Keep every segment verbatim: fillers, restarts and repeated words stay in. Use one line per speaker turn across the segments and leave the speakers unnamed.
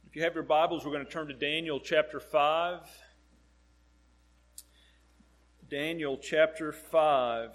If you have your Bibles, we're going to turn to Daniel chapter five. Daniel chapter five.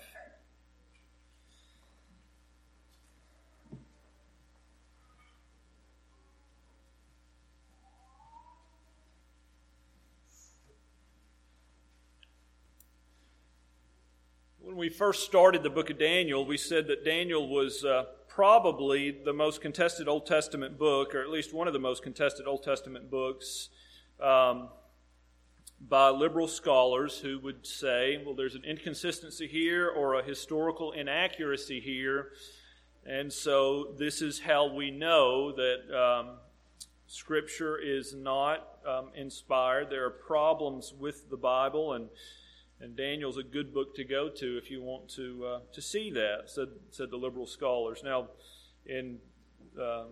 When we first started the book of Daniel, we said that Daniel was uh, probably the most contested Old Testament book, or at least one of the most contested Old Testament books, um, by liberal scholars who would say, well, there's an inconsistency here or a historical inaccuracy here, and so this is how we know that um, Scripture is not um, inspired. There are problems with the Bible, and And Daniel's a good book to go to if you want to uh, to see that, said, said the liberal scholars. Now, in uh,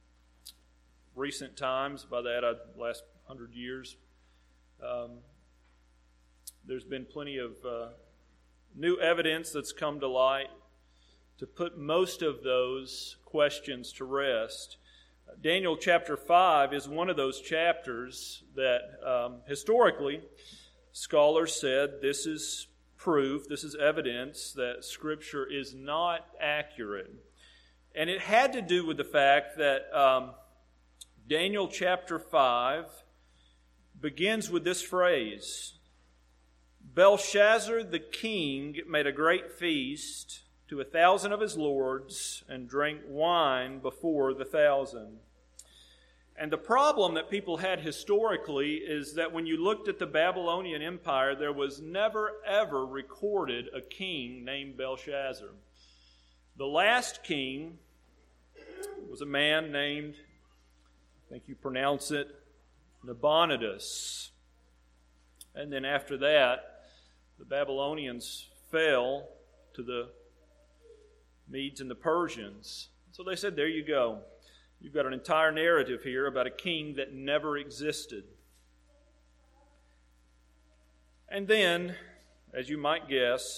recent times, by that, I, last hundred years, um, there's been plenty of uh, new evidence that's come to light to put most of those questions to rest. Daniel chapter five is one of those chapters that um, historically, scholars said this is proof, this is evidence that Scripture is not accurate. And it had to do with the fact that um, Daniel chapter five begins with this phrase: Belshazzar the king made a great feast to a thousand of his lords and drank wine before the thousand. And the problem that people had historically is that when you looked at the Babylonian Empire, there was never, ever recorded a king named Belshazzar. The last king was a man named, I think you pronounce it, Nabonidus. And then after that, the Babylonians fell to the Medes and the Persians. So they said, there you go. You've got an entire narrative here about a king that never existed. And then, as you might guess,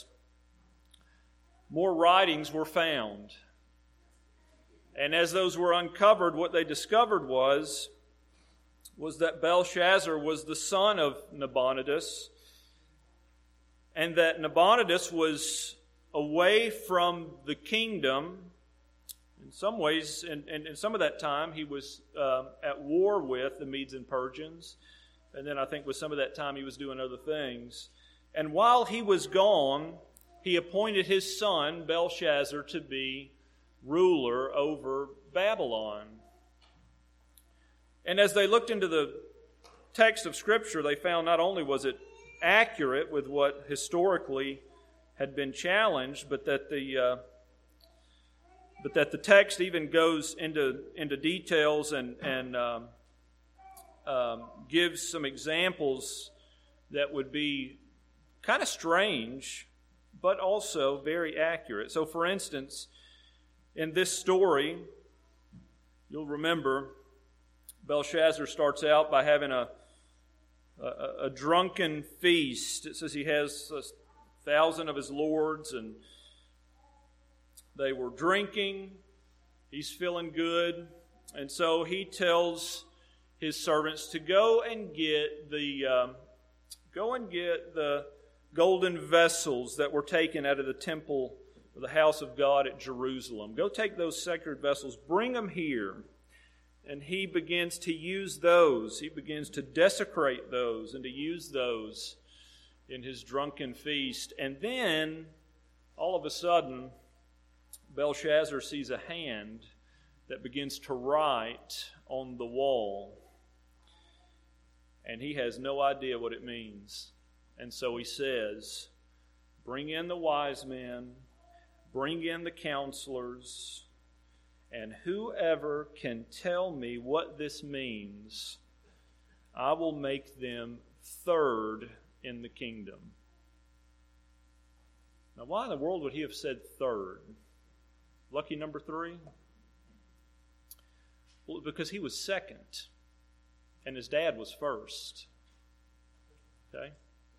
more writings were found. And as those were uncovered, what they discovered was, was that Belshazzar was the son of Nabonidus, and that Nabonidus was away from the kingdom. In some ways, and in, in, in some of that time, he was um, at war with the Medes and Persians. And then I think with some of that time, he was doing other things. And while he was gone, he appointed his son, Belshazzar, to be ruler over Babylon. And as they looked into the text of Scripture, they found not only was it accurate with what historically had been challenged, but that the uh, But that the text even goes into, into details and, and um, um, gives some examples that would be kind of strange, but also very accurate. So, for instance, in this story, you'll remember Belshazzar starts out by having a, a, a drunken feast. It says he has a thousand of his lords, and they were drinking. He's feeling good. And so he tells his servants to go and get the um, go and get the golden vessels that were taken out of the temple of the house of God at Jerusalem. Go take those sacred vessels, bring them here. And he begins to use those. He begins to desecrate those and to use those in his drunken feast. And then, all of a sudden, Belshazzar sees a hand that begins to write on the wall. And he has no idea what it means. And so he says, bring in the wise men, bring in the counselors, and whoever can tell me what this means, I will make them third in the kingdom. Now, why in the world would he have said third? Lucky number three? Well, because he was second, and his dad was first. Okay?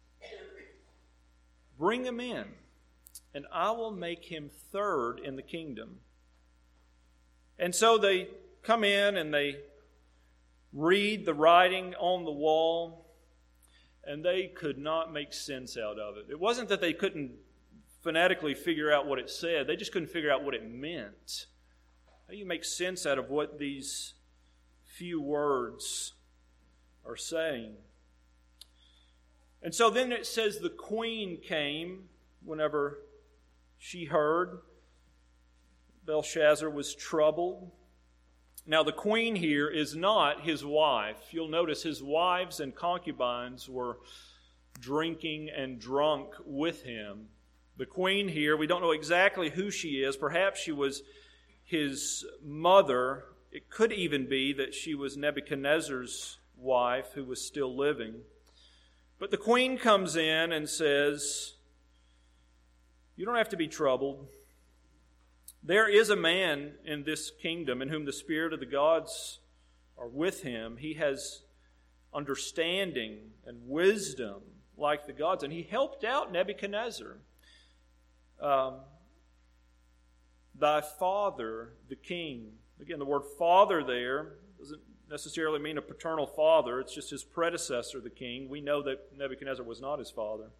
Bring him in, and I will make him third in the kingdom. And so they come in and they read the writing on the wall, and they could not make sense out of it. It wasn't that they couldn't phonetically figure out what it said. They just couldn't figure out what it meant. How do you make sense out of what these few words are saying? And so then it says the queen came whenever she heard. Belshazzar was troubled. Now the queen here is not his wife. You'll notice his wives and concubines were drinking and drunk with him. The queen here, we don't know exactly who she is. Perhaps she was his mother. It could even be that she was Nebuchadnezzar's wife who was still living. But the queen comes in and says, "You don't have to be troubled. There is a man in this kingdom in whom the Spirit of the gods are with him. He has understanding and wisdom like the gods." And he helped out Nebuchadnezzar. Um, Thy father, the king. Again, the word father there doesn't necessarily mean a paternal father. It's just his predecessor, the king. We know that Nebuchadnezzar was not his father.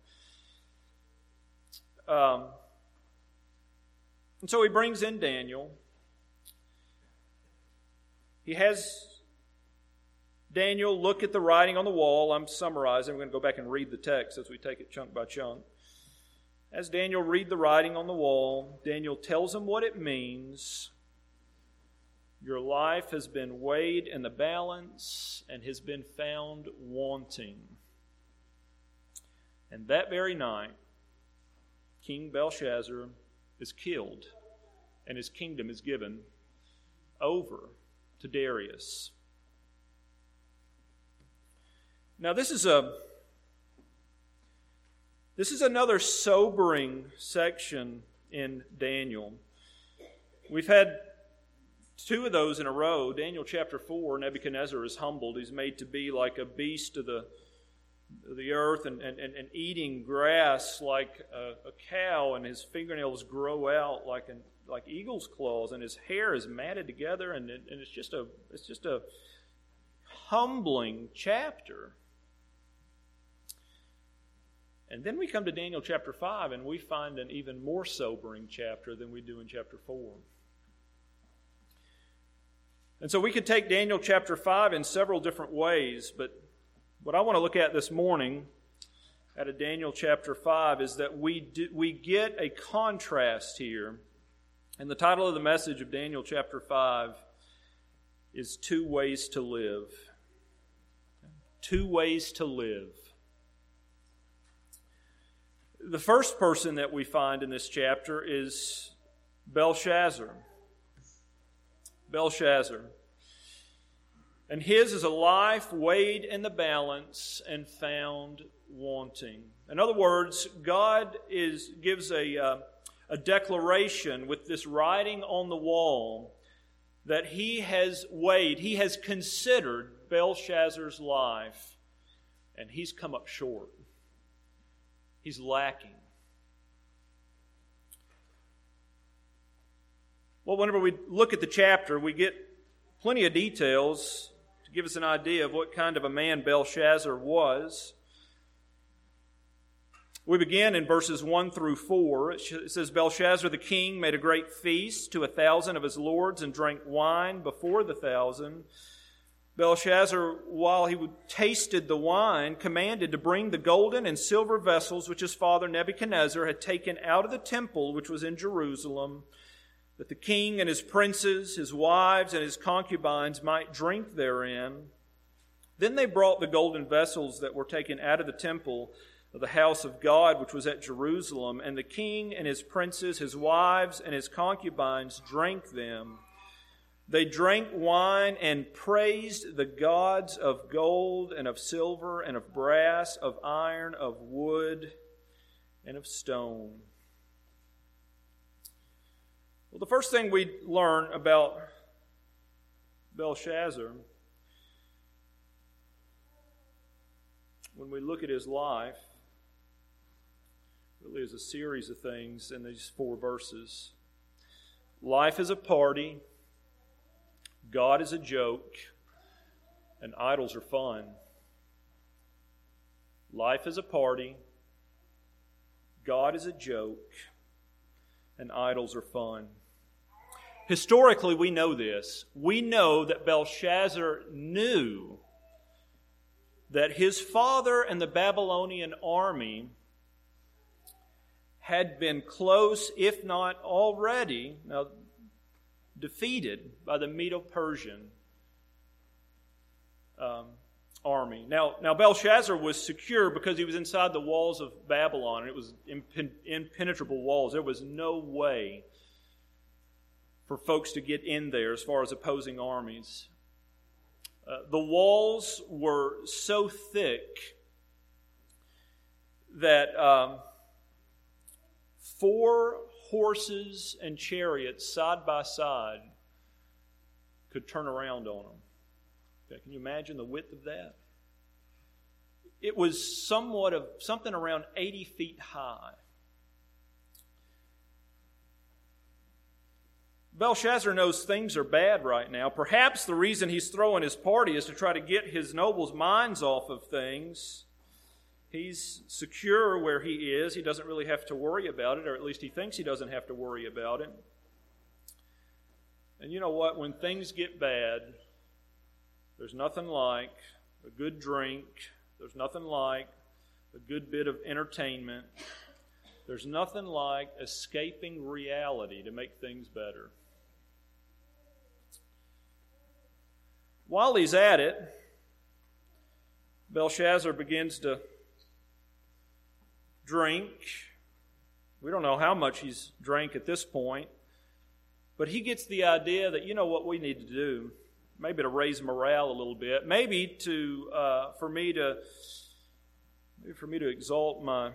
Um, and so he brings in Daniel. He has Daniel look at the writing on the wall. I'm summarizing. We're going to go back and read the text as we take it chunk by chunk. As Daniel read the writing on the wall, Daniel tells him what it means. Your life has been weighed in the balance and has been found wanting. And that very night, King Belshazzar is killed, and his kingdom is given over to Darius. Now, this is a this is another sobering section in Daniel. We've had two of those in a row. Daniel chapter four, Nebuchadnezzar is humbled. He's made to be like a beast of the, of the earth and, and, and eating grass like a, a cow, and his fingernails grow out like an, like eagle's claws, and his hair is matted together, and, it, and it's just a it's just a humbling chapter. And then we come to Daniel chapter five, and we find an even more sobering chapter than we do in chapter four. And so we could take Daniel chapter five in several different ways, but what I want to look at this morning out of Daniel chapter five is that we do, we get a contrast here. And the title of the message of Daniel chapter five is Two Ways to Live. Two Ways to Live. The first person that we find in this chapter is Belshazzar. Belshazzar. And his is a life weighed in the balance and found wanting. In other words, God is gives a, uh, a declaration with this writing on the wall that he has weighed, he has considered Belshazzar's life, and he's come up short. He's lacking. Well, whenever we look at the chapter, we get plenty of details to give us an idea of what kind of a man Belshazzar was. We begin in verses one through four. It says, Belshazzar the king made a great feast to a thousand of his lords and drank wine before the thousand. Belshazzar, while he tasted the wine, commanded to bring the golden and silver vessels which his father Nebuchadnezzar had taken out of the temple which was in Jerusalem, that the king and his princes, his wives, and his concubines might drink therein. Then they brought the golden vessels that were taken out of the temple of the house of God which was at Jerusalem, and the king and his princes, his wives, and his concubines drank them. They drank wine and praised the gods of gold and of silver and of brass, of iron, of wood, and of stone. Well, the first thing we learn about Belshazzar, when we look at his life, really is a series of things in these four verses. Life is a party. God is a joke, and idols are fun. Life is a party. God is a joke. And idols are fun. Historically, we know this. We know that Belshazzar knew that his father and the Babylonian army had been close, if not already, now, defeated by the Medo-Persian um, army. Now, now, Belshazzar was secure because he was inside the walls of Babylon. It was impen- impenetrable walls. There was no way for folks to get in there as far as opposing armies. Uh, the walls were so thick that um, four horses and chariots side by side could turn around on them. Okay, can you imagine the width of that? It was somewhat of something around eighty feet high. Belshazzar knows things are bad right now. Perhaps the reason he's throwing his party is to try to get his nobles' minds off of things. He's secure where he is. He doesn't really have to worry about it, or at least he thinks he doesn't have to worry about it. And you know what? When things get bad, there's nothing like a good drink. There's nothing like a good bit of entertainment. There's nothing like escaping reality to make things better. While he's at it, Belshazzar begins to drink. We don't know how much he's drank at this point, but he gets the idea that, you know what we need to do, maybe to raise morale a little bit, maybe to uh, for me to maybe for me to exalt my,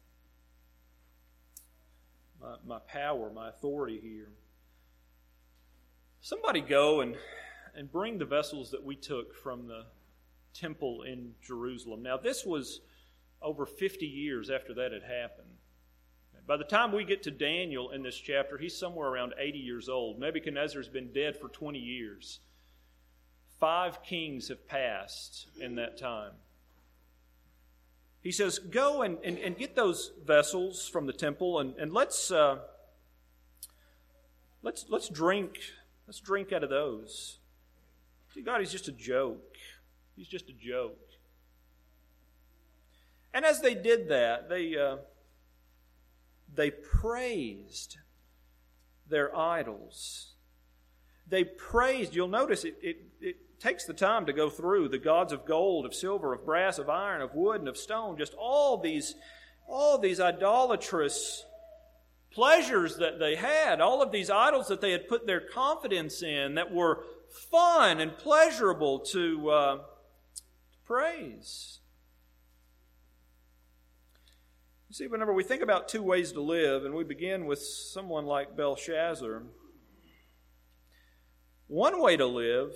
my my power, my authority here. Somebody go and and bring the vessels that we took from the temple in Jerusalem. Now, this was over fifty years after that had happened. By the time we get to Daniel in this chapter, he's somewhere around eighty years old. Nebuchadnezzar's been dead for twenty years. Five kings have passed in that time. He says, go and, and, and get those vessels from the temple and, and let's uh, let's let's drink let's drink out of those. See, God, he's just a joke. He's just a joke. And as they did that, they uh, they praised their idols. They praised, you'll notice it, it, it takes the time to go through the gods of gold, of silver, of brass, of iron, of wood, and of stone, just all these, all these idolatrous pleasures that they had, all of these idols that they had put their confidence in that were fun and pleasurable to, uh, to praise. You see, whenever we think about two ways to live, and we begin with someone like Belshazzar, one way to live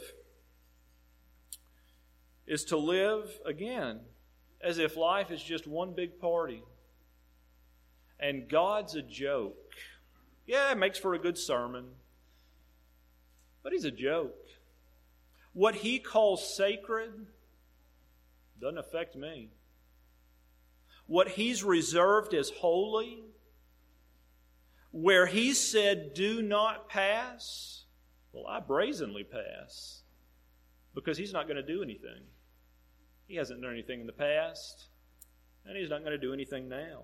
is to live, again, as if life is just one big party. And God's a joke. Yeah, it makes for a good sermon. But he's a joke. What he calls sacred doesn't affect me. What he's reserved as holy, where he said, do not pass, well, I brazenly pass. Because he's not going to do anything. He hasn't done anything in the past, and he's not going to do anything now.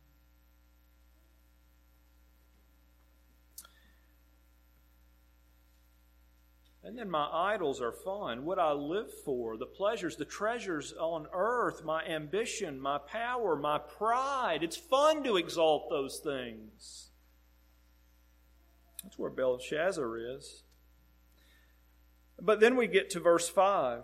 And then my idols are fun. What I live for, the pleasures, the treasures on earth, my ambition, my power, my pride. It's fun to exalt those things. That's where Belshazzar is. But then we get to verse five.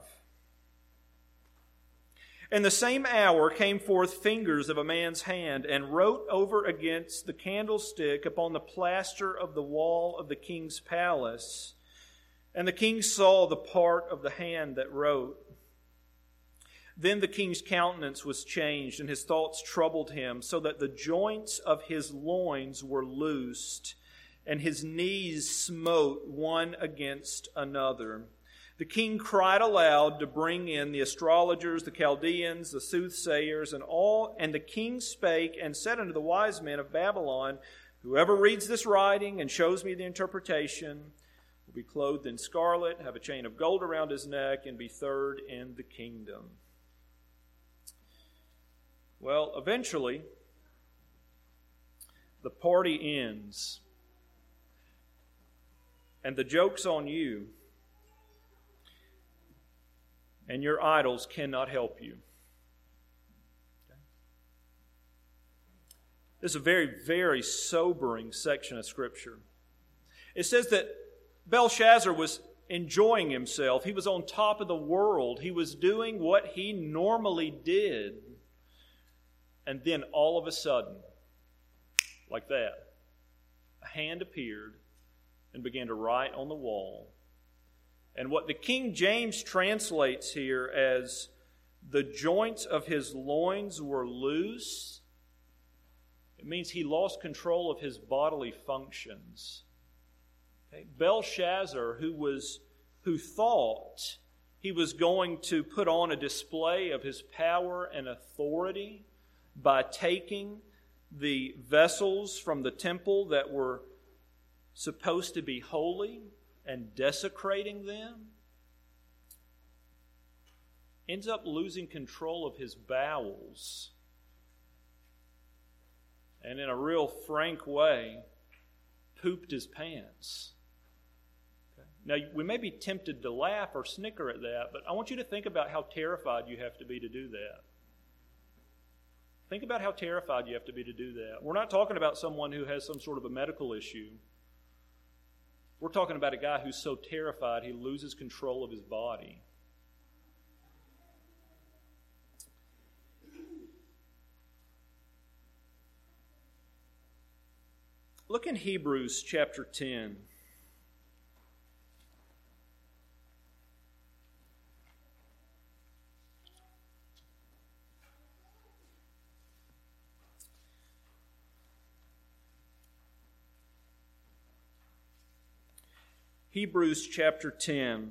In the same hour came forth fingers of a man's hand, and wrote over against the candlestick upon the plaster of the wall of the king's palace. And the king saw the part of the hand that wrote. Then the king's countenance was changed, and his thoughts troubled him, so that the joints of his loins were loosed, and his knees smote one against another. The king cried aloud to bring in the astrologers, the Chaldeans, the soothsayers, and all. And the king spake and said unto the wise men of Babylon, Whoever reads this writing and shows me the interpretation will be clothed in scarlet, have a chain of gold around his neck, and be third in the kingdom. Well, eventually, the party ends. And the joke's on you. And your idols cannot help you. This is a very, very sobering section of Scripture. It says that Belshazzar was enjoying himself. He was on top of the world. He was doing what he normally did. And then all of a sudden, like that, a hand appeared and began to write on the wall. And what the King James translates here as the joints of his loins were loose, it means he lost control of his bodily functions. Okay? Belshazzar, who was who thought he was going to put on a display of his power and authority by taking the vessels from the temple that were supposed to be holy and desecrating them, ends up losing control of his bowels. And in a real frank way, pooped his pants. Okay. Now, we may be tempted to laugh or snicker at that, but I want you to think about how terrified you have to be to do that. Think about how terrified you have to be to do that. We're not talking about someone who has some sort of a medical issue. We're talking about a guy who's so terrified he loses control of his body. Look in Hebrews chapter ten. Hebrews chapter ten,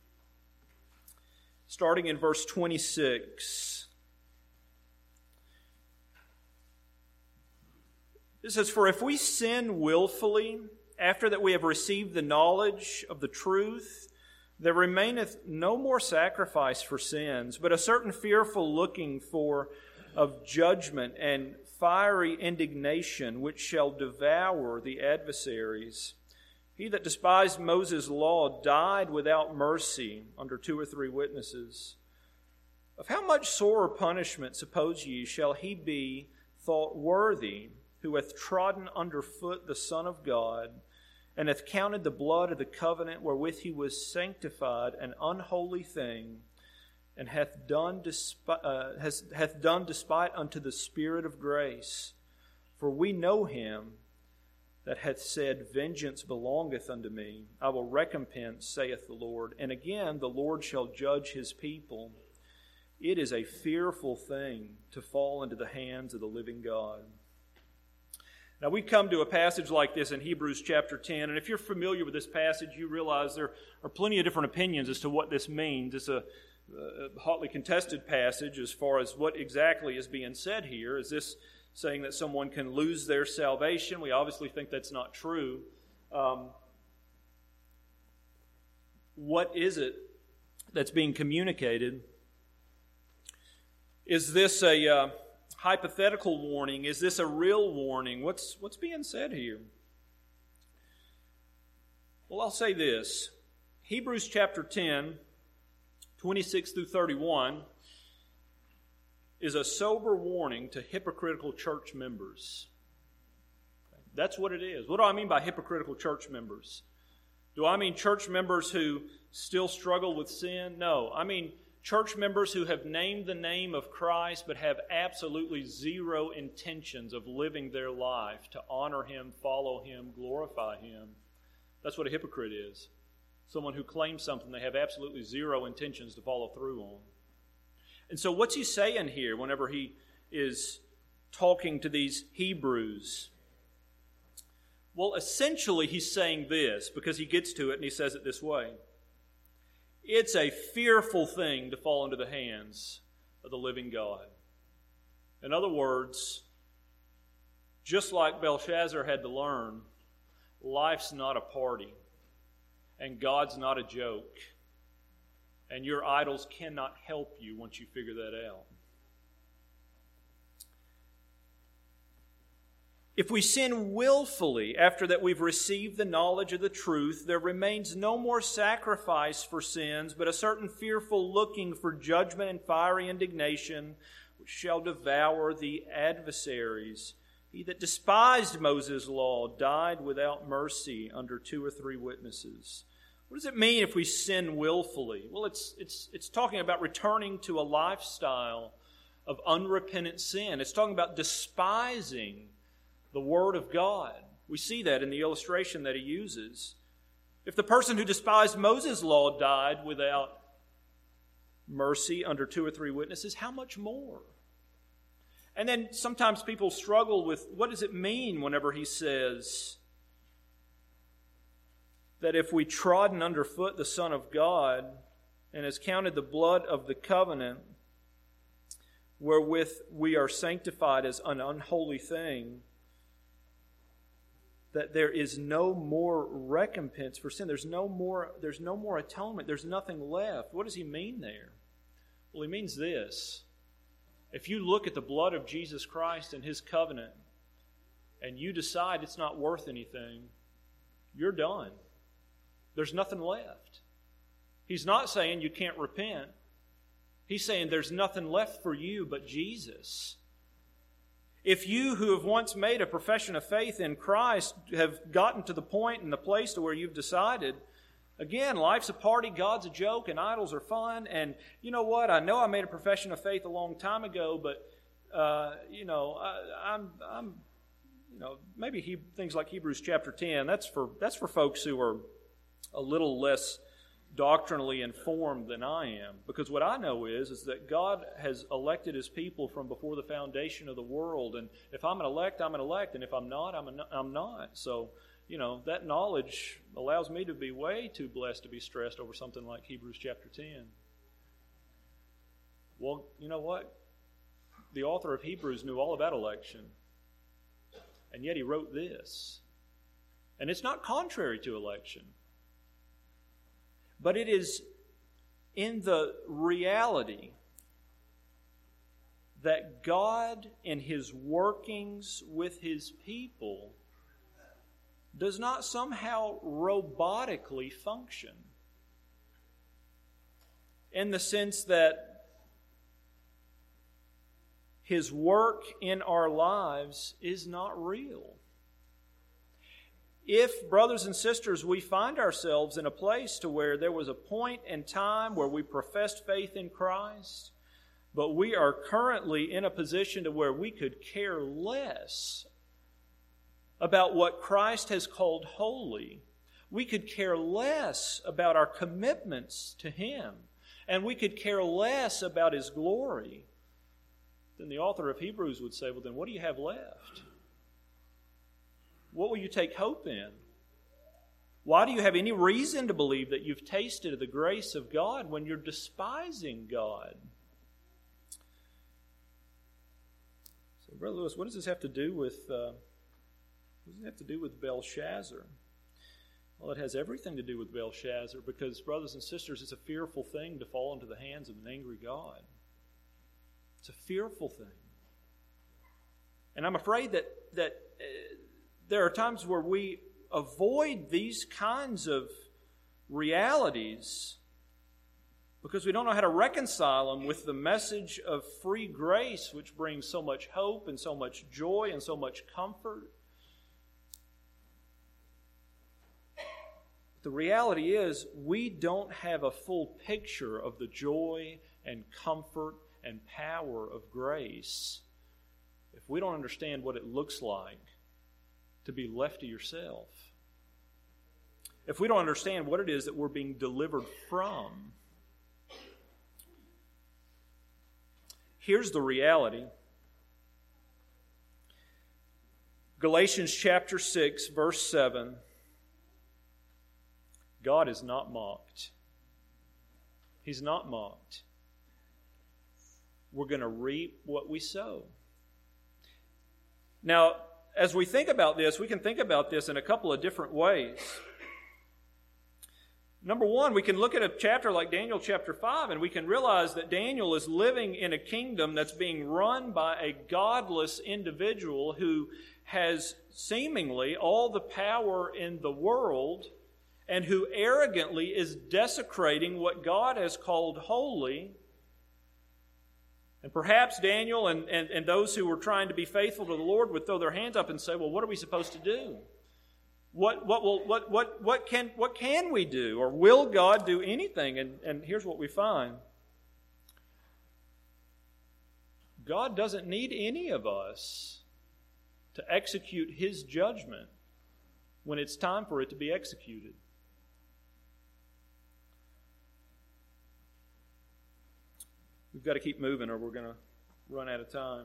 starting in verse twenty-six. It says, For if we sin willfully, after that we have received the knowledge of the truth, there remaineth no more sacrifice for sins, but a certain fearful looking for of judgment and fiery indignation, which shall devour the adversaries. He that despised Moses' law died without mercy under two or three witnesses. Of how much sorer punishment, suppose ye, shall he be thought worthy, who hath trodden under foot the Son of God, and hath counted the blood of the covenant wherewith he was sanctified an unholy thing, and hath done despite, uh, has, hath done despite unto the Spirit of grace? For we know him that hath said, Vengeance belongeth unto me, I will recompense, saith the Lord. And again, the Lord shall judge his people. It is a fearful thing to fall into the hands of the living God. Now, we come to a passage like this in Hebrews chapter ten, and if you're familiar with this passage, you realize there are plenty of different opinions as to what this means. It's a, a hotly contested passage as far as what exactly is being said here. Is this saying that someone can lose their salvation? We obviously think that's not true. Um, what is it that's being communicated? Is this a uh, hypothetical warning? Is this a real warning? What's what's being said here? Well, I'll say this. Hebrews chapter ten, twenty-six through thirty-one, is a sober warning to hypocritical church members. That's what it is. What do I mean by hypocritical church members? Do I mean church members who still struggle with sin? No. I mean church members who have named the name of Christ but have absolutely zero intentions of living their life to honor Him, follow Him, glorify Him. That's what a hypocrite is. Someone who claims something they have absolutely zero intentions to follow through on. And so what's he saying here whenever he is talking to these Hebrews? Well, essentially he's saying this, because he gets to it and he says it this way. It's a fearful thing to fall into the hands of the living God. In other words, just like Belshazzar had to learn, life's not a party, and God's not a joke, and your idols cannot help you once you figure that out. If we sin willfully after that we've received the knowledge of the truth, there remains no more sacrifice for sins, but a certain fearful looking for judgment and fiery indignation, which shall devour the adversaries. He that despised Moses' law died without mercy under two or three witnesses. What does it mean if we sin willfully? Well, it's it's it's talking about returning to a lifestyle of unrepentant sin. It's talking about despising the Word of God. We see that in the illustration that he uses. If the person who despised Moses' law died without mercy under two or three witnesses, how much more? And then sometimes people struggle with, what does it mean whenever he says that if we trodden underfoot the Son of God and has counted the blood of the covenant wherewith we are sanctified as an unholy thing, that there is no more recompense for sin. There's no more, there's no more atonement. There's nothing left. What does he mean there? Well, he means this. If you look at the blood of Jesus Christ and his covenant and you decide it's not worth anything, you're done. There's nothing left. He's not saying you can't repent. He's saying there's nothing left for you but Jesus. If you who have once made a profession of faith in Christ have gotten to the point and the place to where you've decided, again, life's a party, God's a joke, and idols are fun, and you know what? I know I made a profession of faith a long time ago, but uh, you know, I, I'm, I'm, you know, maybe he, things like Hebrews chapter ten. That's for that's for folks who are a little less doctrinally informed than I am, because what I know is is that God has elected his people from before the foundation of the world, and if I'm an elect, I'm an elect, and if I'm not, I'm an, I'm not. So, you know, that knowledge allows me to be way too blessed to be stressed over something like Hebrews chapter ten. Well, you know what? The author of Hebrews knew all about election, and yet he wrote this. And it's not contrary to election, but it is in the reality that God, in his workings with his people, does not somehow robotically function, in the sense that his work in our lives is not real. If, brothers and sisters, we find ourselves in a place to where there was a point in time where we professed faith in Christ, but we are currently in a position to where we could care less about what Christ has called holy, we could care less about our commitments to him, and we could care less about his glory, then the author of Hebrews would say, well, then what do you have left? What will you take hope in? Why do you have any reason to believe that you've tasted of the grace of God when you're despising God? So, Brother Lewis, what does this have to do with uh, what does it have to do with Belshazzar? Well, it has everything to do with Belshazzar, because, brothers and sisters, it's a fearful thing to fall into the hands of an angry God. It's a fearful thing. And I'm afraid that that uh, there are times where we avoid these kinds of realities because we don't know how to reconcile them with the message of free grace, which brings so much hope and so much joy and so much comfort. The reality is, we don't have a full picture of the joy and comfort and power of grace if we don't understand what it looks like to be left to yourself. If we don't understand what it is that we're being delivered from. Here's the reality. Galatians chapter six, verse seven. God is not mocked. He's not mocked. We're going to reap what we sow. Now, as we think about this, we can think about this in a couple of different ways. Number one, we can look at a chapter like Daniel chapter five, and we can realize that Daniel is living in a kingdom that's being run by a godless individual who has seemingly all the power in the world and who arrogantly is desecrating what God has called holy. And perhaps Daniel and, and, and those who were trying to be faithful to the Lord would throw their hands up and say, well, what are we supposed to do? What what will what what what can what can we do? Or will God do anything? And, and here's what we find. God doesn't need any of us to execute His judgment when it's time for it to be executed. We've got to keep moving or we're going to run out of time.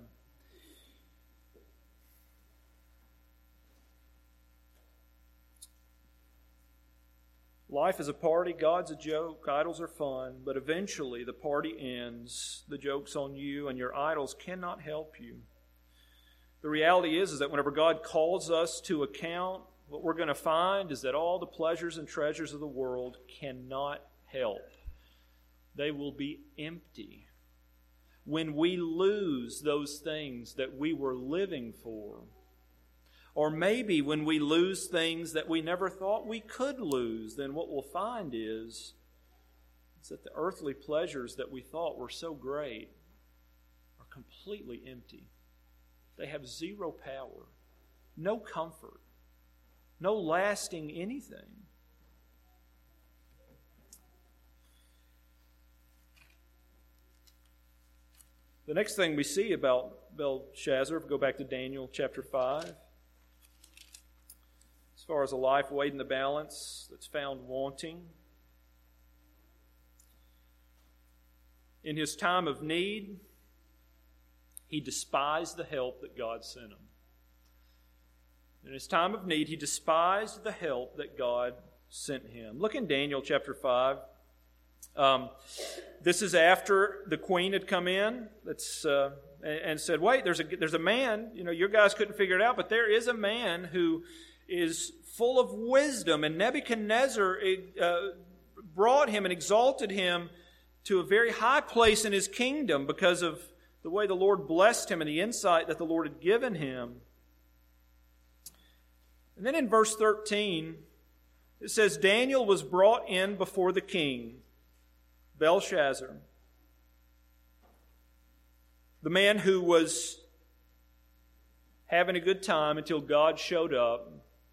Life is a party, God's a joke, idols are fun, but eventually the party ends, the joke's on you, and your idols cannot help you. The reality is, is that whenever God calls us to account, what we're going to find is that all the pleasures and treasures of the world cannot help. They will be empty when we lose those things that we were living for. Or maybe when we lose things that we never thought we could lose, then what we'll find is, is that the earthly pleasures that we thought were so great are completely empty. They have zero power, no comfort, no lasting anything. The next thing we see about Belshazzar, if we go back to Daniel chapter five, as far as a life weighed in the balance that's found wanting. In his time of need, he despised the help that God sent him. In his time of need, he despised the help that God sent him. Look in Daniel chapter five. Um, this is after the queen had come in that's, uh, and, and said, wait, there's a, there's a man, you know, your guys couldn't figure it out, but there is a man who is full of wisdom, and Nebuchadnezzar uh, brought him and exalted him to a very high place in his kingdom because of the way the Lord blessed him and the insight that the Lord had given him. And then in verse thirteen, it says, Daniel was brought in before the king, Belshazzar, the man who was having a good time until God showed up,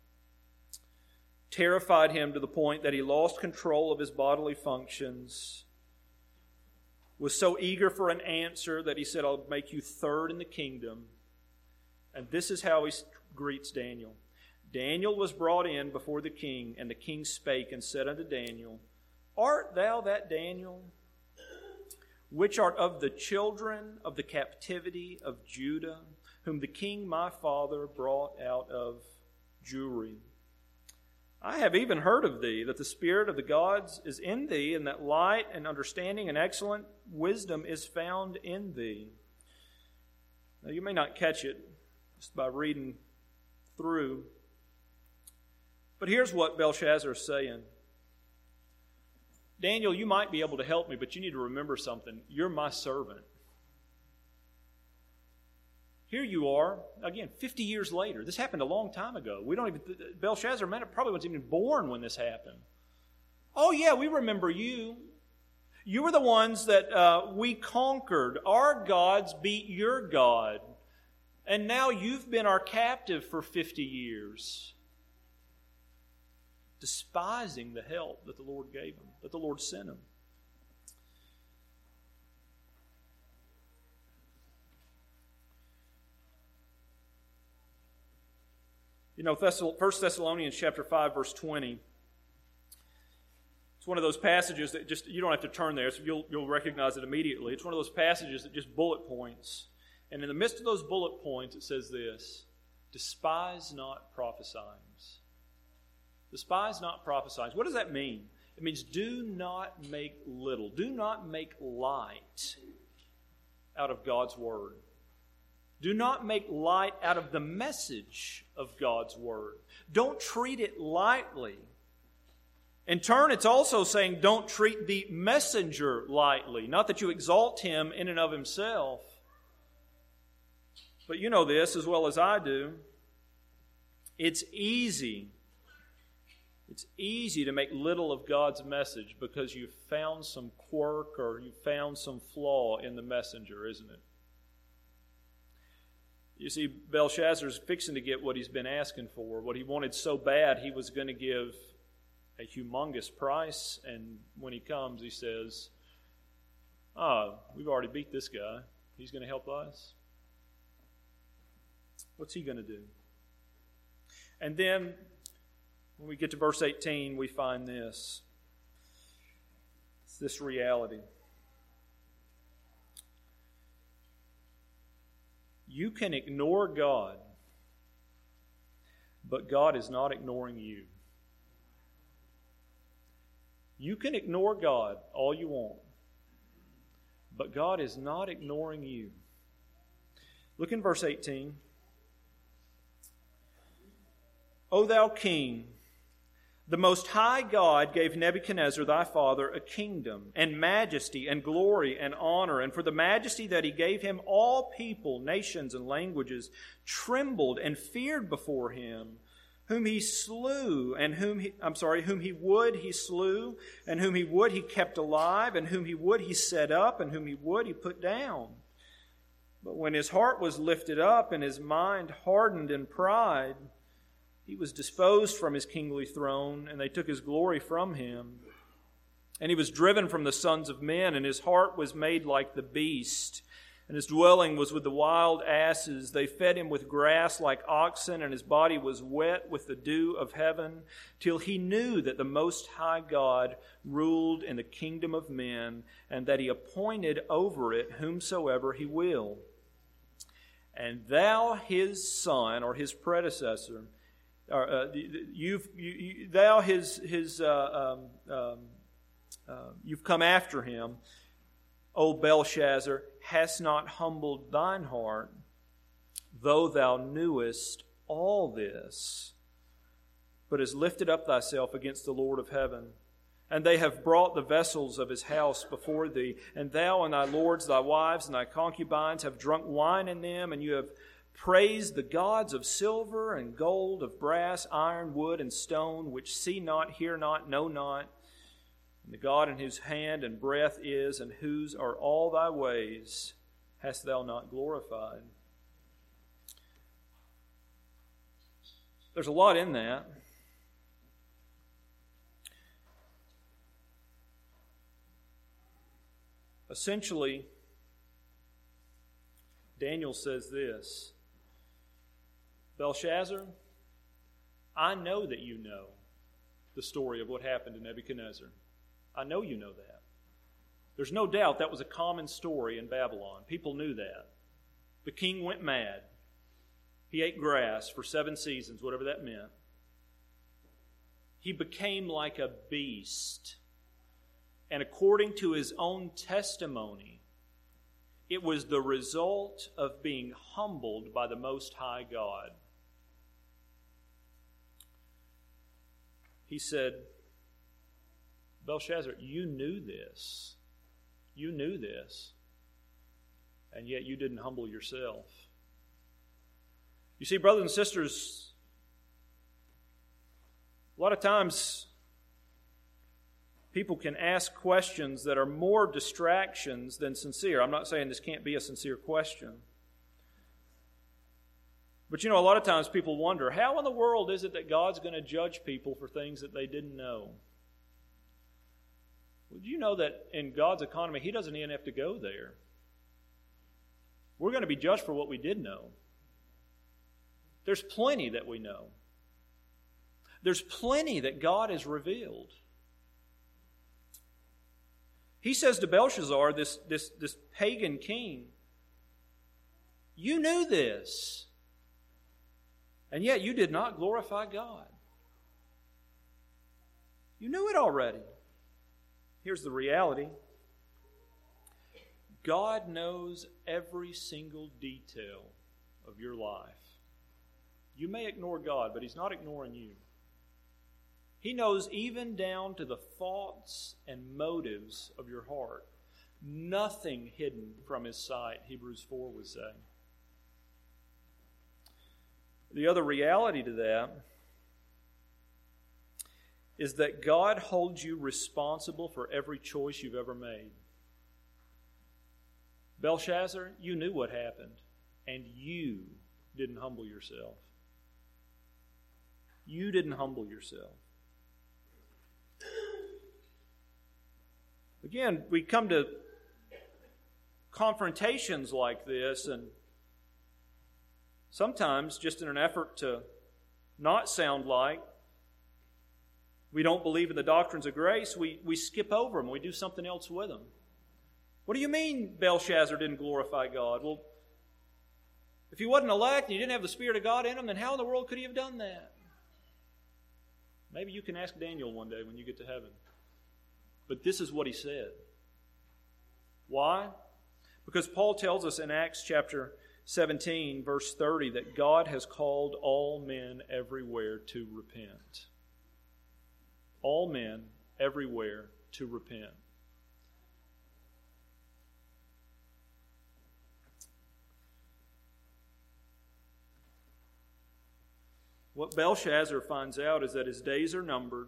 terrified him to the point that he lost control of his bodily functions, was so eager for an answer that he said, I'll make you third in the kingdom. And this is how he greets Daniel. Daniel was brought in before the king, and the king spake and said unto Daniel, Art thou that Daniel, which art of the children of the captivity of Judah, whom the king my father brought out of Jewry? I have even heard of thee, that the spirit of the gods is in thee, and that light and understanding and excellent wisdom is found in thee. Now, you may not catch it just by reading through, but here's what Belshazzar is saying. Daniel, you might be able to help me, but you need to remember something. You're my servant. Here you are, again, fifty years later. This happened a long time ago. We don't even, Belshazzar probably wasn't even born when this happened. Oh yeah, we remember you. You were the ones that uh, we conquered. Our gods beat your God. And now you've been our captive for fifty years. Despising the help that the Lord gave him, that the Lord sent him. You know, First Thessalonians chapter five, verse twenty. It's one of those passages that just, you don't have to turn there, so you'll, you'll recognize it immediately. It's one of those passages that just bullet points. And in the midst of those bullet points, it says this, Despise not prophesying. Despise not prophesying. What does that mean? It means do not make little, do not make light out of God's Word. Do not make light out of the message of God's Word. Don't treat it lightly. In turn, it's also saying don't treat the messenger lightly. Not that you exalt him in and of himself. But you know this as well as I do. It's easy. It's easy to make little of God's message because you've found some quirk or you've found some flaw in the messenger, isn't it? You see, Belshazzar's fixing to get what he's been asking for. What he wanted so bad, he was going to give a humongous price. And when he comes, he says, oh, we've already beat this guy. He's going to help us. What's he going to do? And then, when we get to verse eighteen, we find this. It's this reality. You can ignore God, but God is not ignoring you. You can ignore God all you want, but God is not ignoring you. Look in verse eighteen. O thou king, the Most High God gave Nebuchadnezzar thy father a kingdom, and majesty, and glory, and honor. And for the majesty that he gave him, all people, nations, and languages trembled and feared before him. Whom he slew, and whom he, I'm sorry, whom he would he slew, and whom he would he kept alive, and whom he would he set up, and whom he would he put down. But when his heart was lifted up, and his mind hardened in pride, he was disposed from his kingly throne, and they took his glory from him. And he was driven from the sons of men, and his heart was made like the beast, and his dwelling was with the wild asses. They fed him with grass like oxen, and his body was wet with the dew of heaven, till he knew that the Most High God ruled in the kingdom of men, and that he appointed over it whomsoever he will. And thou, his son, or his predecessor, Or, uh, you've you, you, thou his his uh, um, um, uh, you've come after him, O Belshazzar, hast not humbled thine heart, though thou knewest all this, but hast lifted up thyself against the Lord of heaven. And they have brought the vessels of his house before thee, and thou and thy lords, thy wives, and thy concubines have drunk wine in them, and you have praise the gods of silver and gold, of brass, iron, wood, and stone, which see not, hear not, know not. And the God in whose hand and breath is, and whose are all thy ways, hast thou not glorified. There's a lot in that. Essentially, Daniel says this: Belshazzar, I know that you know the story of what happened to Nebuchadnezzar. I know you know that. There's no doubt that was a common story in Babylon. People knew that. The king went mad. He ate grass for seven seasons, whatever that meant. He became like a beast. And according to his own testimony, it was the result of being humbled by the Most High God. He said, Belshazzar, you knew this. You knew this. And yet you didn't humble yourself. You see, brothers and sisters, a lot of times people can ask questions that are more distractions than sincere. I'm not saying this can't be a sincere question. But you know, a lot of times people wonder, how in the world is it that God's going to judge people for things that they didn't know? Well, you know that in God's economy, He doesn't even have to go there. We're going to be judged for what we did know. There's plenty that we know. There's plenty that God has revealed. He says to Belshazzar, this, this, this pagan king, you knew this, and yet you did not glorify God. You knew it already. Here's the reality. God knows every single detail of your life. You may ignore God, but He's not ignoring you. He knows even down to the thoughts and motives of your heart. Nothing hidden from His sight, Hebrews four would say. The other reality to that is that God holds you responsible for every choice you've ever made. Belshazzar, you knew what happened, and you didn't humble yourself. You didn't humble yourself. Again, we come to confrontations like this, and sometimes, just in an effort to not sound like we don't believe in the doctrines of grace, we, we skip over them. We do something else with them. What do you mean Belshazzar didn't glorify God? Well, if he wasn't elect and he didn't have the Spirit of God in him, then how in the world could he have done that? Maybe you can ask Daniel one day when you get to heaven. But this is what he said. Why? Because Paul tells us in Acts chapter seventeen, verse thirty, that God has called all men everywhere to repent. All men everywhere to repent. What Belshazzar finds out is that his days are numbered.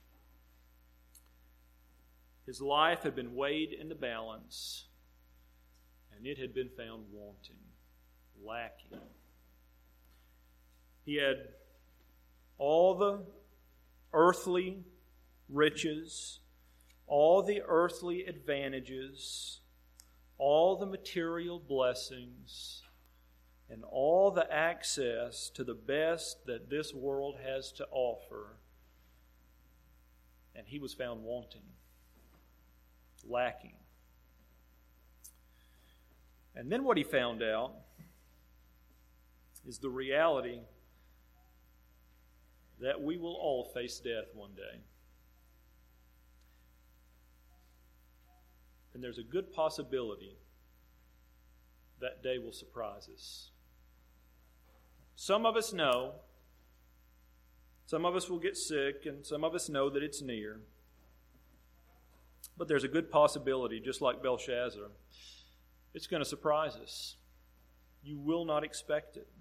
His life had been weighed in the balance, and it had been found wanting, lacking. He had all the earthly riches, all the earthly advantages, all the material blessings, and all the access to the best that this world has to offer. And he was found wanting, lacking. And then what he found out is the reality that we will all face death one day. And there's a good possibility that day will surprise us. Some of us know, some of us will get sick, and some of us know that it's near. But there's a good possibility, just like Belshazzar, it's going to surprise us. You will not expect it.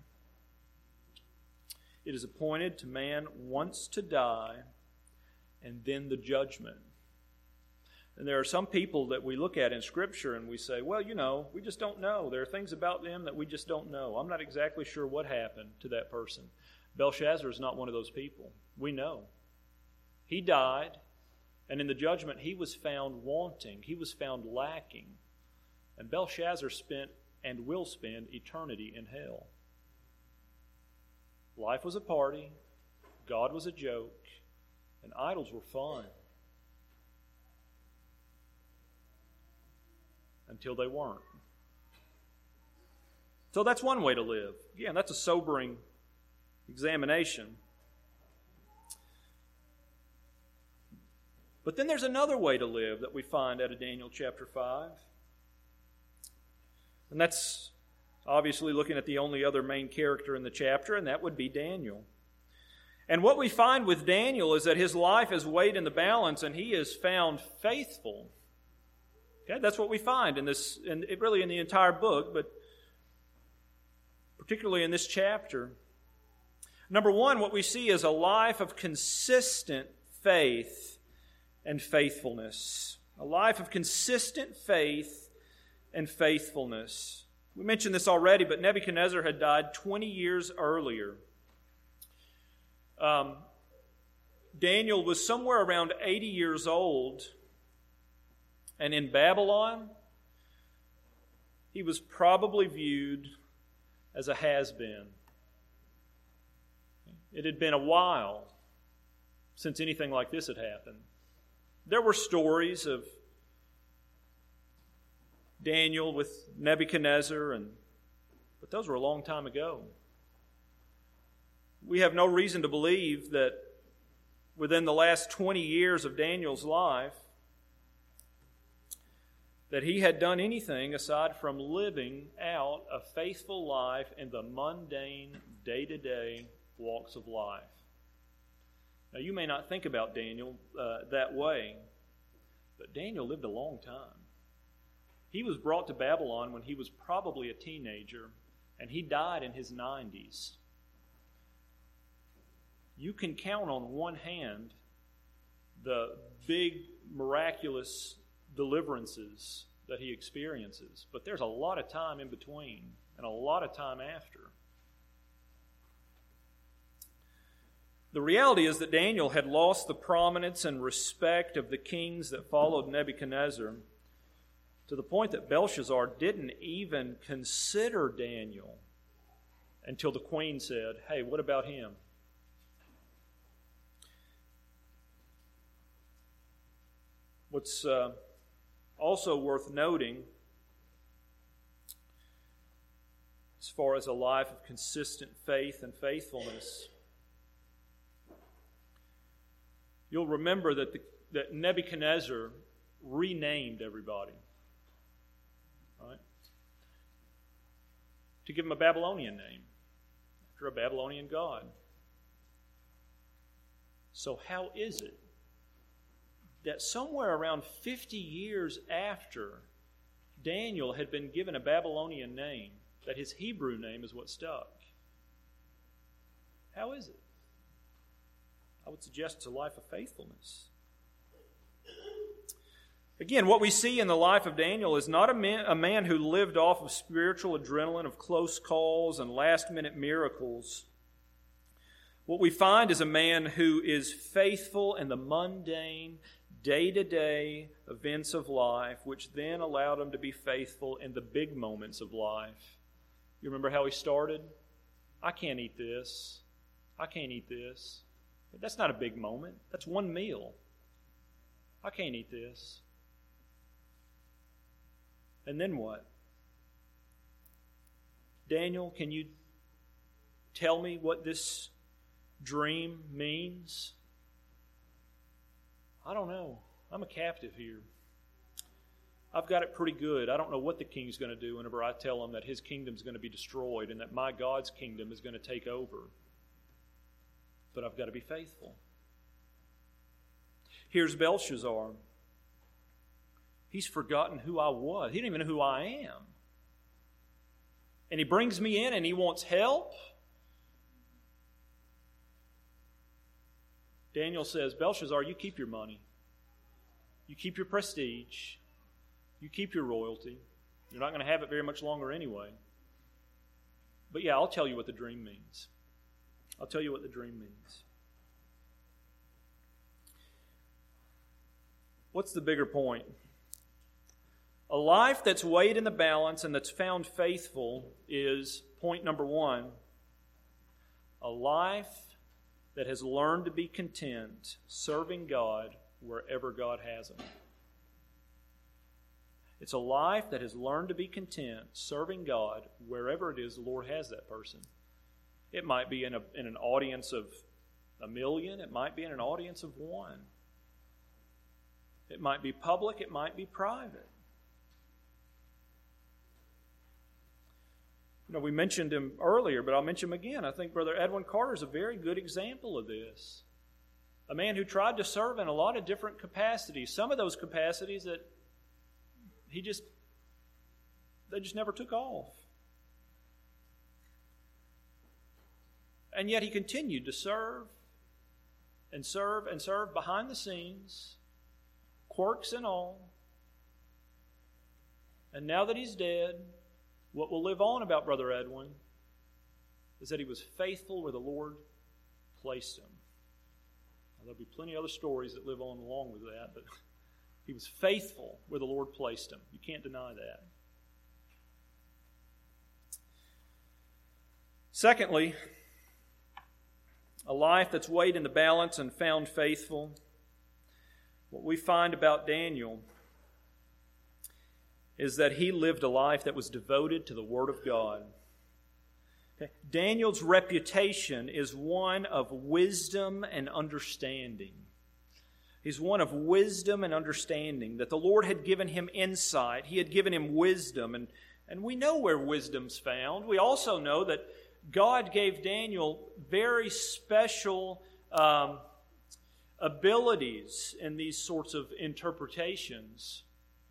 It is appointed to man once to die, and then the judgment. And there are some people that we look at in Scripture and we say, well, you know, we just don't know. There are things about them that we just don't know. I'm not exactly sure what happened to that person. Belshazzar is not one of those people. We know. He died, and in the judgment he was found wanting. He was found lacking. And Belshazzar spent and will spend eternity in hell. Life was a party. God was a joke. And idols were fun. Until they weren't. So that's one way to live. Again, that's a sobering examination. But then there's another way to live that we find out of Daniel chapter five. And that's obviously looking at the only other main character in the chapter, and that would be Daniel. And what we find with Daniel is that his life is weighed in the balance, and he is found faithful. Okay, that's what we find in this, and really in the entire book, but particularly in this chapter. Number one, what we see is a life of consistent faith and faithfulness. A life of consistent faith and faithfulness. We mentioned this already, but Nebuchadnezzar had died twenty years earlier. Um, Daniel was somewhere around eighty years old. And in Babylon, he was probably viewed as a has-been. It had been a while since anything like this had happened. There were stories of Daniel with Nebuchadnezzar, and but those were a long time ago. We have no reason to believe that within the last twenty years of Daniel's life, that he had done anything aside from living out a faithful life in the mundane, day-to-day walks of life. Now, you may not think about Daniel uh, that way, but Daniel lived a long time. He was brought to Babylon when he was probably a teenager, and he died in his nineties. You can count on one hand the big, miraculous deliverances that he experiences, but there's a lot of time in between and a lot of time after. The reality is that Daniel had lost the prominence and respect of the kings that followed Nebuchadnezzar, to the point that Belshazzar didn't even consider Daniel until the queen said, "Hey, what about him?" What's uh, also worth noting, as far as a life of consistent faith and faithfulness, you'll remember that, the, that Nebuchadnezzar renamed everybody, right? To give him a Babylonian name, after a Babylonian god. So how is it that somewhere around fifty years after Daniel had been given a Babylonian name, that his Hebrew name is what stuck? How is it? I would suggest it's a life of faithfulness. Again, what we see in the life of Daniel is not a man, a man who lived off of spiritual adrenaline, of close calls and last-minute miracles. What we find is a man who is faithful in the mundane, day-to-day events of life, which then allowed him to be faithful in the big moments of life. You remember how he started? I can't eat this. I can't eat this. But that's not a big moment. That's one meal. I can't eat this. And then what? Daniel, can you tell me what this dream means? I don't know. I'm a captive here. I've got it pretty good. I don't know what the king's going to do whenever I tell him that his kingdom's going to be destroyed and that my God's kingdom is going to take over. But I've got to be faithful. Here's Belshazzar. He's forgotten who I was. He didn't even know who I am. And he brings me in and he wants help. Daniel says, Belshazzar, you keep your money. You keep your prestige. You keep your royalty. You're not going to have it very much longer anyway. But yeah, I'll tell you what the dream means. I'll tell you what the dream means. What's the bigger point? A life that's weighed in the balance and that's found faithful is, point number one, a life that has learned to be content serving God wherever God has him. It's a life that has learned to be content serving God wherever it is the Lord has that person. It might be in, a, in an audience of a million. It might be in an audience of one. It might be public. It might be private. You know, we mentioned him earlier, but I'll mention him again. I think Brother Edwin Carter is a very good example of this. A man who tried to serve in a lot of different capacities. Some of those capacities that he just, they just never took off. And yet he continued to serve and serve and serve behind the scenes, quirks and all. And now that he's dead, what will live on about Brother Edwin is that he was faithful where the Lord placed him. Now, there'll be plenty of other stories that live on along with that, but he was faithful where the Lord placed him. You can't deny that. Secondly, a life that's weighed in the balance and found faithful. What we find about Daniel is that he lived a life that was devoted to the Word of God. Okay. Daniel's reputation is one of wisdom and understanding. He's one of wisdom and understanding, that the Lord had given him insight. He had given him wisdom, and, and we know where wisdom's found. We also know that God gave Daniel very special um, abilities in these sorts of interpretations.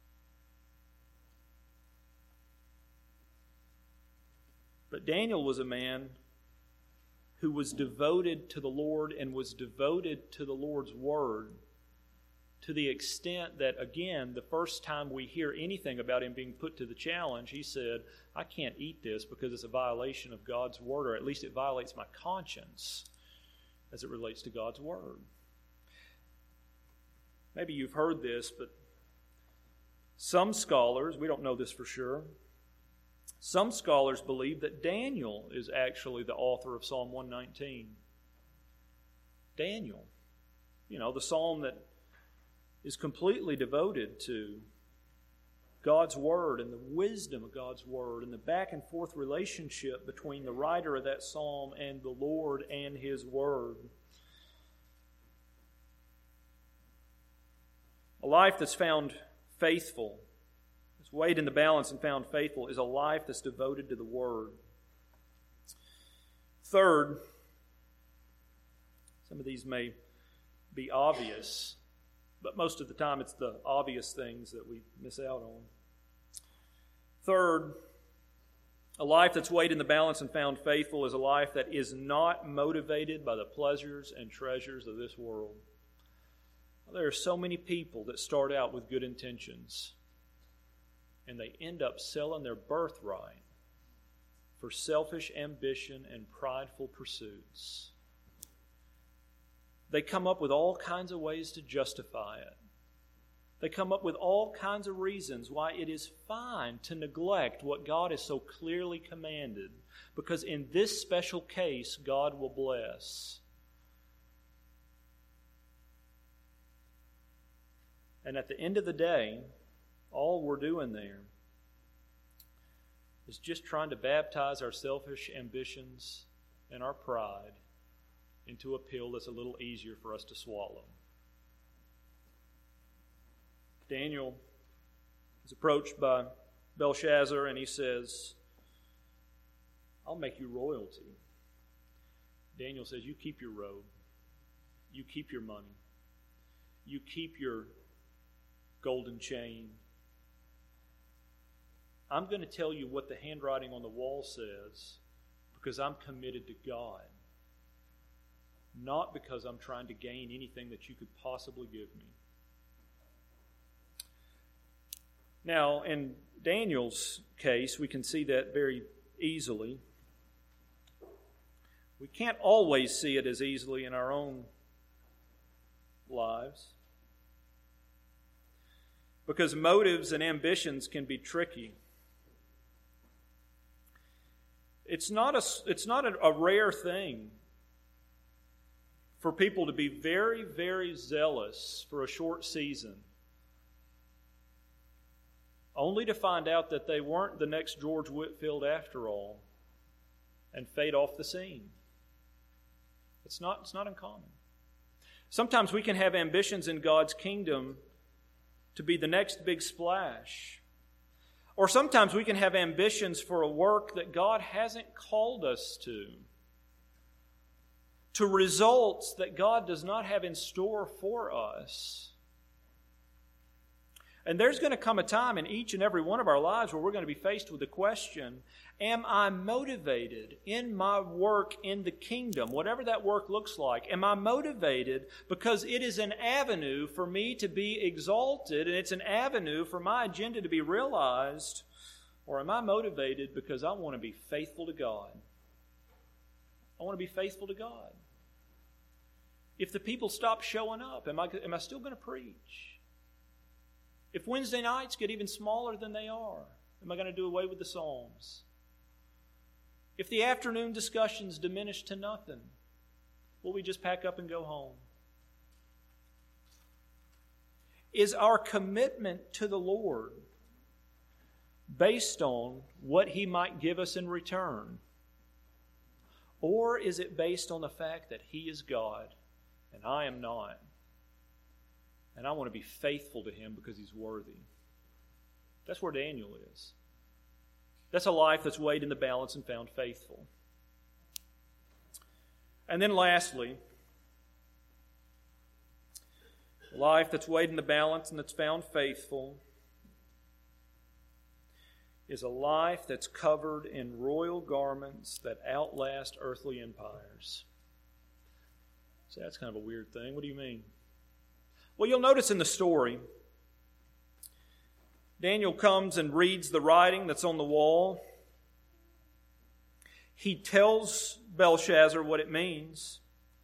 But Daniel was a man who was devoted to the Lord and was devoted to the Lord's Word, to the extent that, again, the first time we hear anything about him being put to the challenge, he said, I can't eat this because it's a violation of God's Word, or at least it violates my conscience as it relates to God's Word. Maybe you've heard this, but some scholars, we don't know this for sure, some scholars believe that Daniel is actually the author of Psalm one nineteen. Daniel, you know, the psalm that is completely devoted to God's Word and the wisdom of God's Word and the back and forth relationship between the writer of that psalm and the Lord and His Word. A life that's found faithful, that's weighed in the balance and found faithful, is a life that's devoted to the Word. Third, some of these may be obvious, but most of the time it's the obvious things that we miss out on. Third, a life that's weighed in the balance and found faithful is a life that is not motivated by the pleasures and treasures of this world. There are so many people that start out with good intentions, and they end up selling their birthright for selfish ambition and prideful pursuits. They come up with all kinds of ways to justify it. They come up with all kinds of reasons why it is fine to neglect what God has so clearly commanded, because in this special case, God will bless. And at the end of the day, all we're doing there is just trying to baptize our selfish ambitions and our pride into a pill that's a little easier for us to swallow. Daniel is approached by Belshazzar, and he says, I'll make you royalty. Daniel says, you keep your robe. You keep your money. You keep your golden chain. I'm going to tell you what the handwriting on the wall says because I'm committed to God, not because I'm trying to gain anything that you could possibly give me. Now, in Daniel's case, we can see that very easily. We can't always see it as easily in our own lives, because motives and ambitions can be tricky. It's not a, it's not a, a rare thing for people to be very, very zealous for a short season, only to find out that they weren't the next George Whitefield after all, and fade off the scene. It's not, it's not uncommon. Sometimes we can have ambitions in God's kingdom to be the next big splash. Or sometimes we can have ambitions for a work that God hasn't called us to, to results that God does not have in store for us. And there's going to come a time in each and every one of our lives where we're going to be faced with the question, am I motivated in my work in the kingdom, whatever that work looks like? Am I motivated because it is an avenue for me to be exalted and it's an avenue for my agenda to be realized? Or am I motivated because I want to be faithful to God? I want to be faithful to God. If the people stop showing up, am I, am I still going to preach? If Wednesday nights get even smaller than they are, am I going to do away with the Psalms? If the afternoon discussions diminish to nothing, will we just pack up and go home? Is our commitment to the Lord based on what He might give us in return? Or is it based on the fact that He is God and I am not? and I want to be faithful to Him because He's worthy. That's where Daniel is. That's a life that's weighed in the balance and found faithful. And then lastly, a life that's weighed in the balance and that's found faithful is a life that's covered in royal garments that outlast earthly empires. So that's kind of a weird thing. What do you mean? Well, you'll notice in the story, Daniel comes and reads the writing that's on the wall. He tells Belshazzar what it means.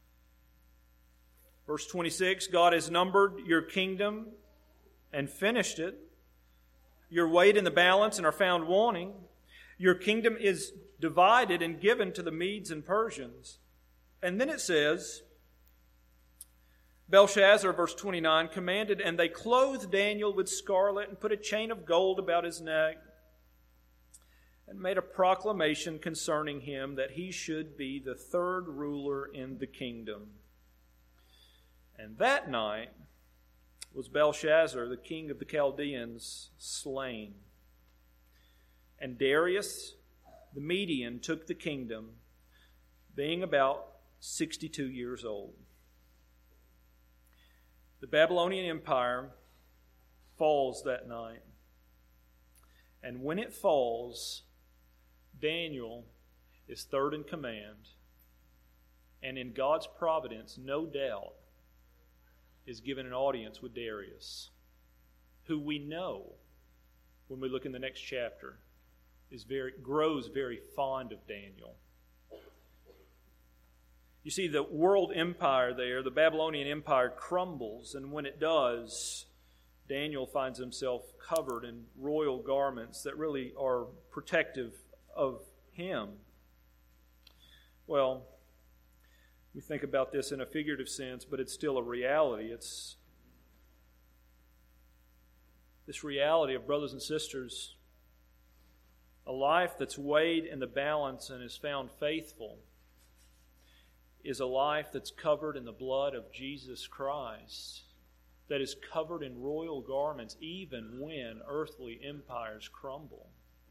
Verse twenty-six, God has numbered your kingdom and finished it. You're weighed in the balance and are found wanting. Your kingdom is divided and given to the Medes and Persians. And then it says, Belshazzar, verse twenty-nine, commanded, and they clothed Daniel with scarlet and put a chain of gold about his neck and made a proclamation concerning him that he should be the third ruler in the kingdom. And that night was Belshazzar, the king of the Chaldeans, slain. And Darius the Median took the kingdom, being about sixty-two years old. The Babylonian Empire falls that night. And when it falls, Daniel is third in command. And in God's providence, no doubt, is given an audience with Darius, who we know, when we look in the next chapter, is very grows very fond of Daniel. You see, the world empire there, the Babylonian Empire, crumbles, and when it does, Daniel finds himself covered in royal garments that really are protective of him. Well, we think about this in a figurative sense, but it's still a reality. It's this reality of, brothers and sisters, a life that's weighed in the balance and is found faithful is a life that's covered in the blood of Jesus Christ, that is covered in royal garments even when earthly empires crumble.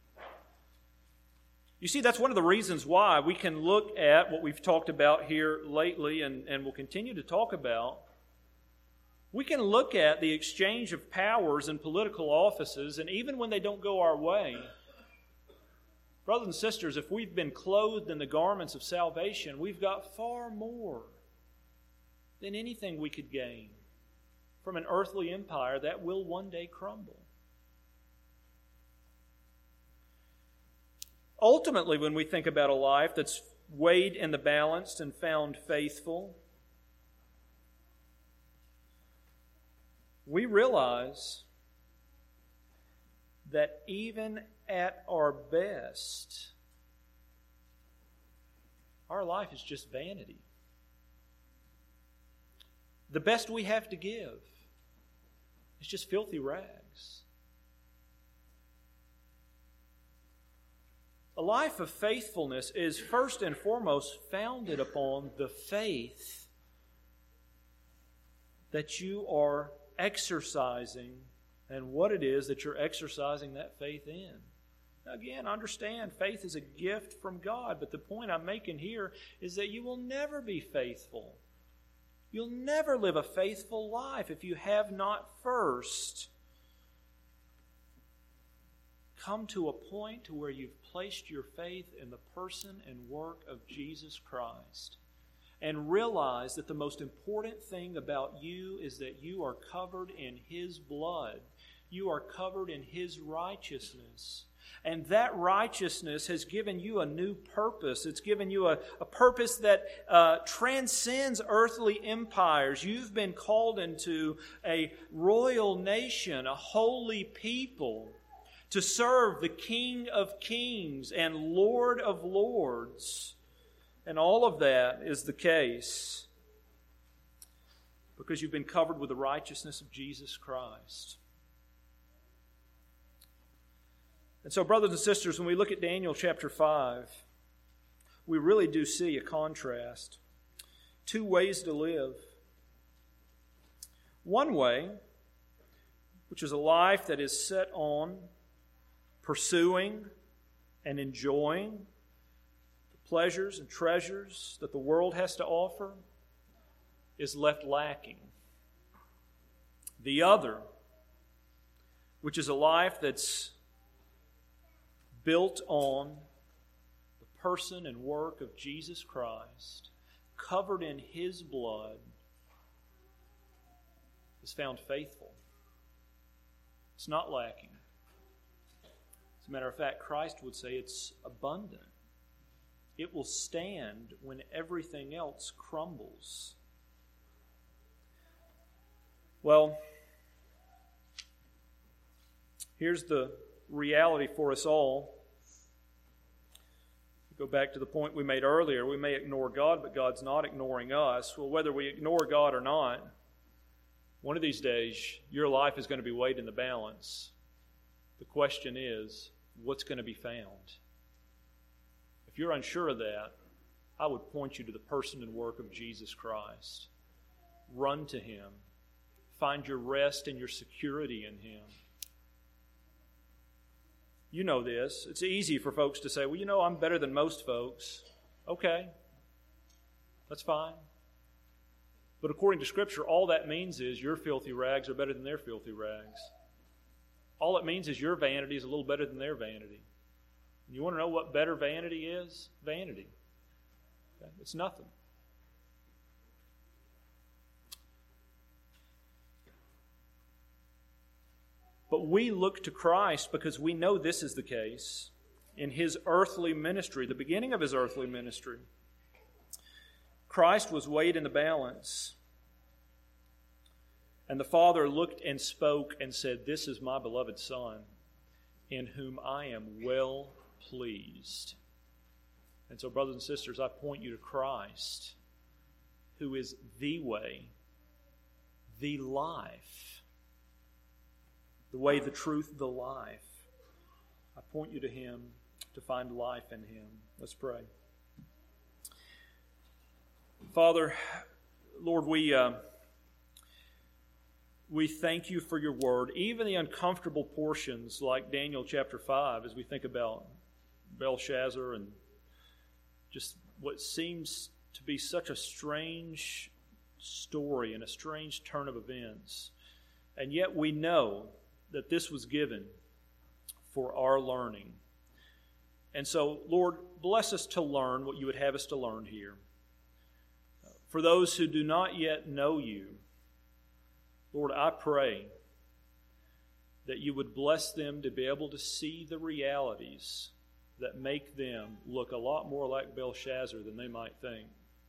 You see, that's one of the reasons why we can look at what we've talked about here lately and, and will continue to talk about. We can look at the exchange of powers in political offices, and even when they don't go our way, brothers and sisters, if we've been clothed in the garments of salvation, we've got far more than anything we could gain from an earthly empire that will one day crumble. Ultimately, when we think about a life that's weighed in the balance and found faithful, we realize that even at our best, our life is just vanity. The best we have to give is just filthy rags. A life of faithfulness is first and foremost founded upon the faith that you are exercising and what it is that you're exercising that faith in. Now again, understand, faith is a gift from God, but the point I'm making here is that you will never be faithful. You'll never live a faithful life if you have not first come to a point to where you've placed your faith in the person and work of Jesus Christ and realize that the most important thing about you is that you are covered in His blood. You are covered in His righteousness. And that righteousness has given you a new purpose. It's given you a, a purpose that uh, transcends earthly empires. You've been called into a royal nation, a holy people, to serve the King of Kings and Lord of Lords. And all of that is the case because you've been covered with the righteousness of Jesus Christ. And so, brothers and sisters, when we look at Daniel chapter five, we really do see a contrast. Two ways to live. One way, which is a life that is set on pursuing and enjoying the pleasures and treasures that the world has to offer, is left lacking. The other, which is a life that's built on the person and work of Jesus Christ, covered in His blood, is found faithful. It's not lacking. As a matter of fact, Christ would say it's abundant. It will stand when everything else crumbles. Well, here's the reality for us all. Go back to the point we made earlier. We may ignore God, but God's not ignoring us. Well, whether we ignore God or not, one of these days, your life is going to be weighed in the balance. The question is, what's going to be found? If you're unsure of that, I would point you to the person and work of Jesus Christ. Run to Him. Find your rest and your security in Him. You know this. It's easy for folks to say, well, you know, I'm better than most folks. Okay. That's fine. But according to Scripture, all that means is your filthy rags are better than their filthy rags. All it means is your vanity is a little better than their vanity. And you want to know what better vanity is? Vanity. Okay? It's nothing. But we look to Christ because we know this is the case in His earthly ministry, the beginning of His earthly ministry. Christ was weighed in the balance. And the Father looked and spoke and said, "This is my beloved Son, in whom I am well pleased." And so, brothers and sisters, I point you to Christ, who is the way, the life, the way, the truth, the life. I point you to Him to find life in Him. Let's pray. Father, Lord, we uh, we thank You for Your word, even the uncomfortable portions like Daniel chapter five, as we think about Belshazzar and just what seems to be such a strange story and a strange turn of events. And yet we know that this was given for our learning. And so, Lord, bless us to learn what You would have us to learn here. For those who do not yet know You, Lord, I pray that You would bless them to be able to see the realities that make them look a lot more like Belshazzar than they might think.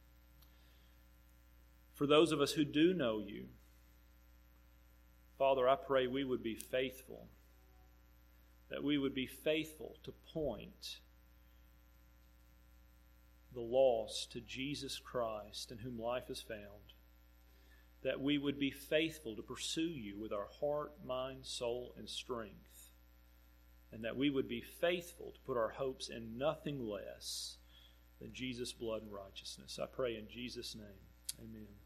For those of us who do know You, Father, I pray we would be faithful, that we would be faithful to point the lost to Jesus Christ, in whom life is found, that we would be faithful to pursue You with our heart, mind, soul, and strength, and that we would be faithful to put our hopes in nothing less than Jesus' blood and righteousness. I pray in Jesus' name, amen.